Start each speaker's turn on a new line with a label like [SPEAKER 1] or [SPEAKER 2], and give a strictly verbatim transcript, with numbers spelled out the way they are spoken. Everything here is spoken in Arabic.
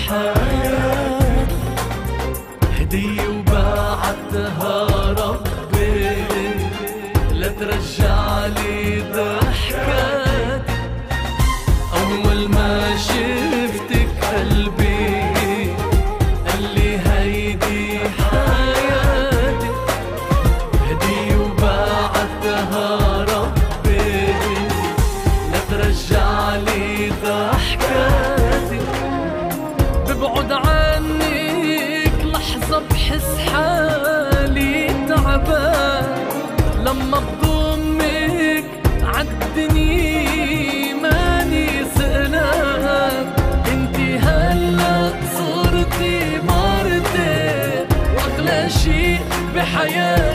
[SPEAKER 1] حياتي، هدية وبعتها ربي لا ترجع لي ضحكاتي. أول ما شفتك قلبي قال لي هيدي حياتي، هدية وبعتها ربي لا ترجع لي ضحكاتي. ببعد عنك لحظة بحس حالي تعبان، لما بضمك عالدنيا ماني سقلان. انتي هلأ صرتي مرتي واغلى شي بحياتي.